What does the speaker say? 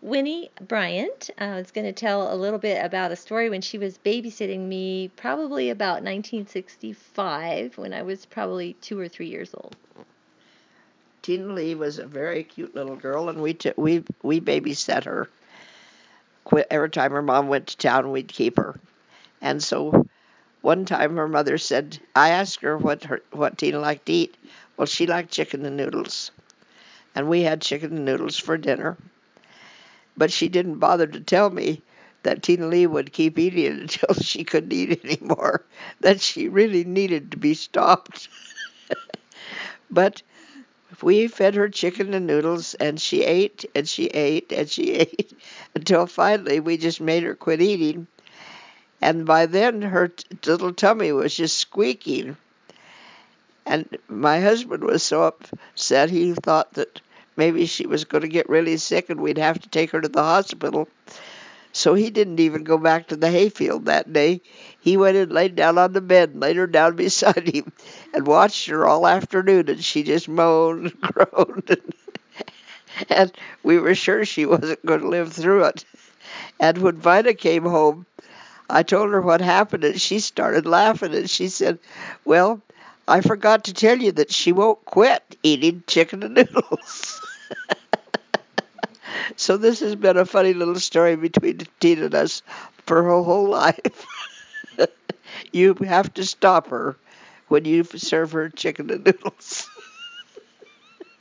Winnie Bryant is going to tell a little bit about a story when she was babysitting me, probably about 1965, when I was probably 2 or 3 years old. Tina Lee was a very cute little girl, and we babysat her. Every time her mom went to town, we'd keep her. And so one time her mother said, I asked her what Tina liked to eat. Well, she liked chicken and noodles. And we had chicken and noodles for dinner. But she didn't bother to tell me that Tina Lee would keep eating it until she couldn't eat anymore, that she really needed to be stopped. But we fed her chicken and noodles, and she ate, and she ate, and she ate, until finally we just made her quit eating. And by then her little tummy was just squeaking. And my husband was so upset he thought that maybe she was going to get really sick and we'd have to take her to the hospital. So he didn't even go back to the hayfield that day. He went and laid down on the bed and laid her down beside him and watched her all afternoon, and she just moaned and groaned. And we were sure she wasn't going to live through it. And when Vida came home, I told her what happened, and she started laughing, and she said, well, I forgot to tell you that she won't quit eating chicken and noodles. So this has been a funny little story between Tina and us for her whole life. You have to stop her when you serve her chicken and noodles.